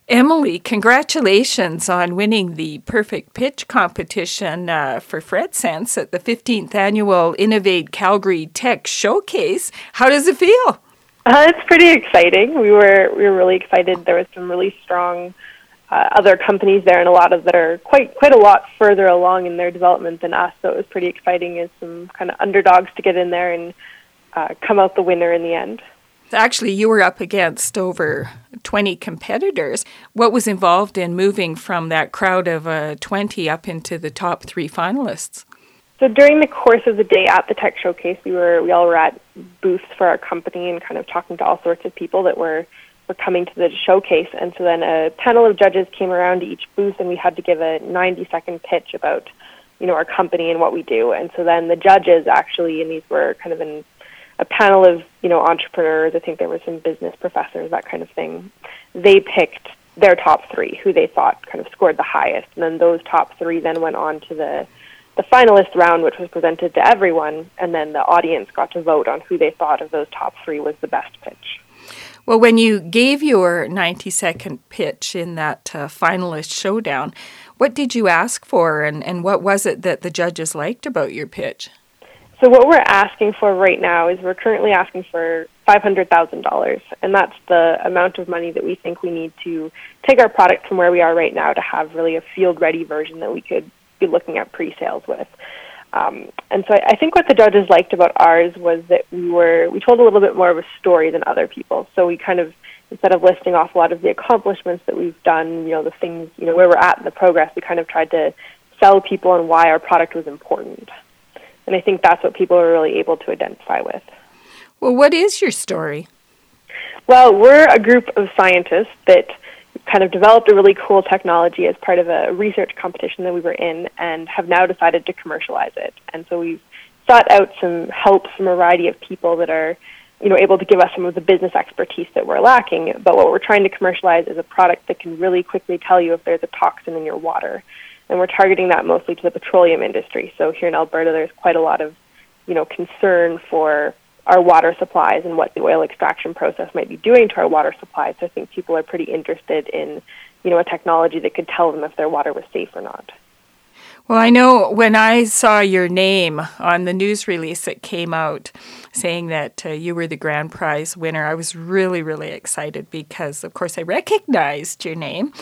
Emily, congratulations on winning the Perfect Pitch competition for FredSense at the 15th Annual Innovate Calgary Tech Showcase. How does it feel? It's pretty exciting. We were really excited. There was some really strong other companies there, and a lot of that are quite a lot further along in their development than us. So it was pretty exciting as some kind of underdogs to get in there and come out the winner in the end. Actually, you were up against over 20 competitors. What was involved in moving from that crowd of 20 up into the top 3 finalists? So during the course of the day at the Tech Showcase, we all were at booths for our company and kind of talking to all sorts of people that were coming to the showcase. And so then a panel of judges came around to each booth, and we had to give a 90-second pitch about, our company and what we do. And so then the judges actually, and these were kind of a panel of, entrepreneurs, I think there were some business professors, that kind of thing. They picked their top 3, who they thought kind of scored the highest. And then those top 3 then went on to the finalist round, which was presented to everyone, and then the audience got to vote on who they thought of those top 3 was the best pitch. Well, when you gave your 90-second pitch in that finalist showdown, what did you ask for, and what was it that the judges liked about your pitch? So what we're asking for right now is we're currently asking for $500,000, and that's the amount of money that we think we need to take our product from where we are right now to have really a field-ready version that we could be looking at pre-sales with. And so I think what the judges liked about ours was that we told a little bit more of a story than other people. So we kind of, instead of listing off a lot of the accomplishments that we've done, the things, where we're at in the progress, we kind of tried to sell people on why our product was important. And I think that's what people are really able to identify with. Well, what is your story? Well, we're a group of scientists that kind of developed a really cool technology as part of a research competition that we were in and have now decided to commercialize it. And so we've sought out some help from a variety of people that are, able to give us some of the business expertise that we're lacking. But what we're trying to commercialize is a product that can really quickly tell you if there's a toxin in your water. And we're targeting that mostly to the petroleum industry. So here in Alberta, there's quite a lot of, concern for our water supplies and what the oil extraction process might be doing to our water supplies. So I think people are pretty interested in, a technology that could tell them if their water was safe or not. Well, I know when I saw your name on the news release that came out saying that you were the grand prize winner, I was really, really excited because, of course, I recognized your name.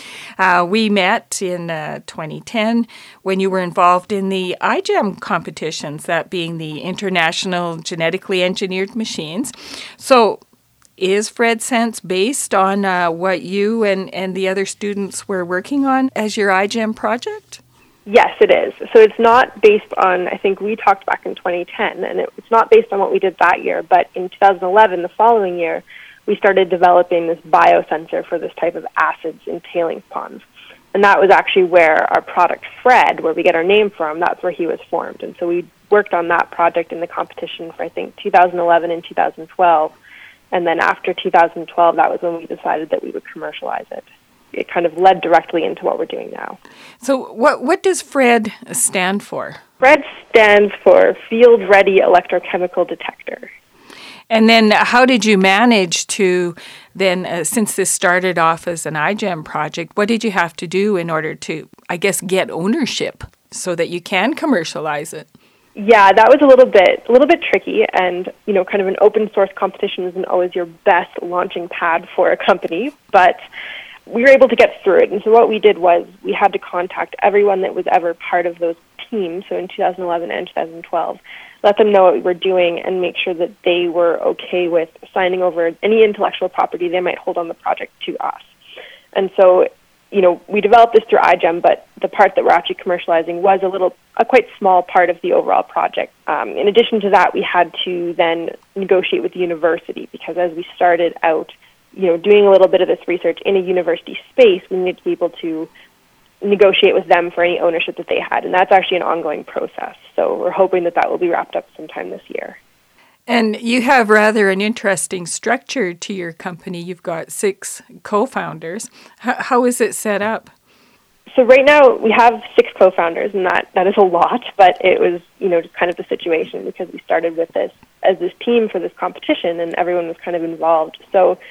We met in 2010 when you were involved in the iGEM competitions, that being the International Genetically Engineered Machines. So is FredSense based on what you and the other students were working on as your iGEM project? Yes, it is. So it's not based on, I think we talked back in 2010, and it's not based on what we did that year, but in 2011, the following year, we started developing this biosensor for this type of acids in tailings ponds. And that was actually where our product, Fred, where we get our name from, that's where he was formed. And so we worked on that project in the competition for, I think, 2011 and 2012. And then after 2012, that was when we decided that we would commercialize it. It kind of led directly into what we're doing now. So what does FRED stand for? FRED stands for Field Ready Electrochemical Detector. And then how did you manage to then, since this started off as an iGEM project, what did you have to do in order to, I guess, get ownership so that you can commercialize it? Yeah, that was a little bit tricky, and kind of an open source competition isn't always your best launching pad for a company, but we were able to get through it. And so what we did was we had to contact everyone that was ever part of those teams, so in 2011 and 2012, let them know what we were doing and make sure that they were okay with signing over any intellectual property they might hold on the project to us. And so, we developed this through iGEM, but the part that we're actually commercializing was a quite small part of the overall project. In addition to that, we had to then negotiate with the university, because as we started out, doing a little bit of this research in a university space, we needed to be able to negotiate with them for any ownership that they had. And that's actually an ongoing process. So we're hoping that will be wrapped up sometime this year. And you have rather an interesting structure to your company. You've got 6 co-founders. How is it set up? So right now we have 6 co-founders, and that is a lot, but it was, just kind of the situation because we started with this as this team for this competition and everyone was kind of involved. So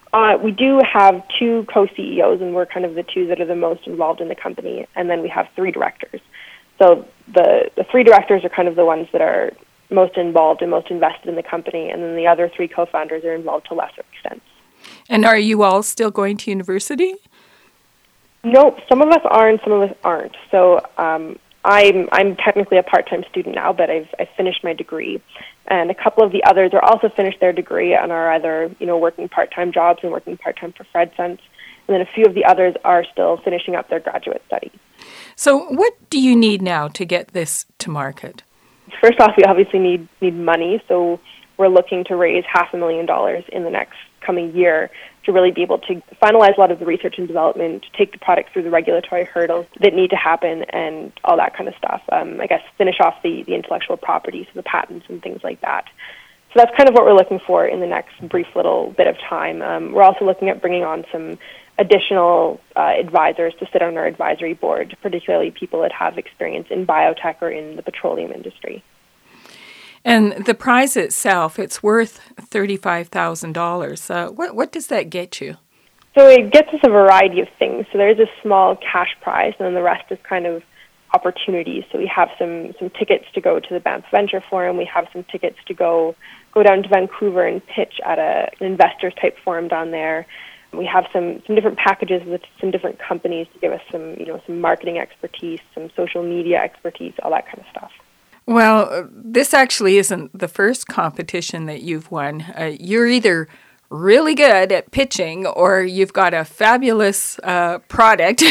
We do have 2 co-CEOs, and we're kind of the 2 that are the most involved in the company. And then we have 3 directors. So the 3 directors are kind of the ones that are most involved and most invested in the company. And then the other 3 co-founders are involved to lesser extents. And are you all still going to university? No, some of us are and some of us aren't. So I'm technically a part-time student now, but I've finished my degree. And a couple of the others are also finished their degree and are either, working part-time jobs and working part-time for FredSense. And then a few of the others are still finishing up their graduate studies. So what do you need now to get this to market? First off, we obviously need money. So we're looking to raise $500,000 in the next coming year to really be able to finalize a lot of the research and development, to take the product through the regulatory hurdles that need to happen and all that kind of stuff. I guess finish off the intellectual property, so the patents and things like that. So that's kind of what we're looking for in the next brief little bit of time. We're also looking at bringing on some additional advisors to sit on our advisory board, particularly people that have experience in biotech or in the petroleum industry. And the prize itself, it's worth $35,000. What does that get you? So it gets us a variety of things. So there's a small cash prize, and then the rest is kind of opportunities. So we have some tickets to go to the Banff Venture Forum. We have some tickets to go down to Vancouver and pitch at an investors type forum down there. We have some different packages with some different companies to give us some marketing expertise, some social media expertise, all that kind of stuff. Well, this actually isn't the first competition that you've won. You're either really good at pitching or you've got a fabulous product.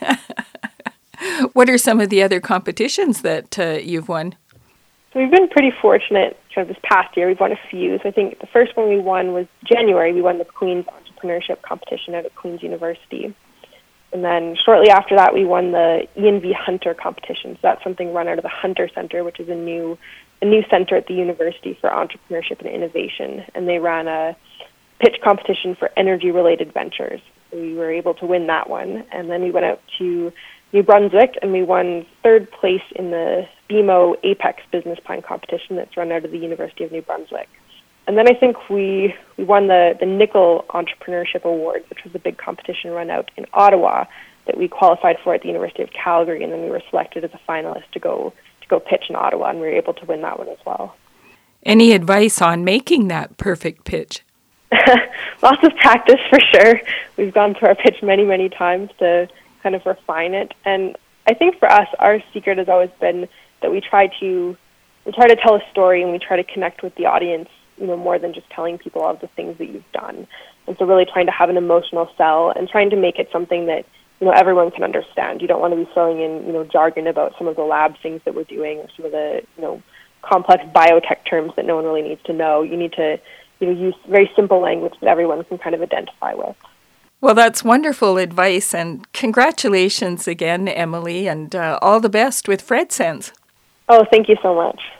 What are some of the other competitions that you've won? So we've been pretty fortunate this past year. We've won a few. So I think the first one we won was January. We won the Queen's Entrepreneurship Competition out at Queen's University. And then shortly after that, we won the Ian V. Hunter competition. So that's something run out of the Hunter Center, which is a new center at the University for Entrepreneurship and Innovation. And they ran a pitch competition for energy-related ventures. So we were able to win that one. And then we went out to New Brunswick, and we won 3rd place in the BMO Apex Business Plan competition that's run out of the University of New Brunswick. And then I think we won the Nickel Entrepreneurship Award, which was a big competition run out in Ottawa that we qualified for at the University of Calgary, and then we were selected as a finalist to go pitch in Ottawa, and we were able to win that one as well. Any advice on making that perfect pitch? Lots of practice for sure. We've gone through our pitch many, many times to kind of refine it. And I think for us, our secret has always been that we try to tell a story and we try to connect with the audience, more than just telling people all of the things that you've done. And so really trying to have an emotional sell and trying to make it something that, everyone can understand. You don't want to be throwing in, jargon about some of the lab things that we're doing or some of the, complex biotech terms that no one really needs to know. You need to, use very simple language that everyone can kind of identify with. Well, that's wonderful advice, and congratulations again, Emily, and all the best with FredSense. Oh, thank you so much.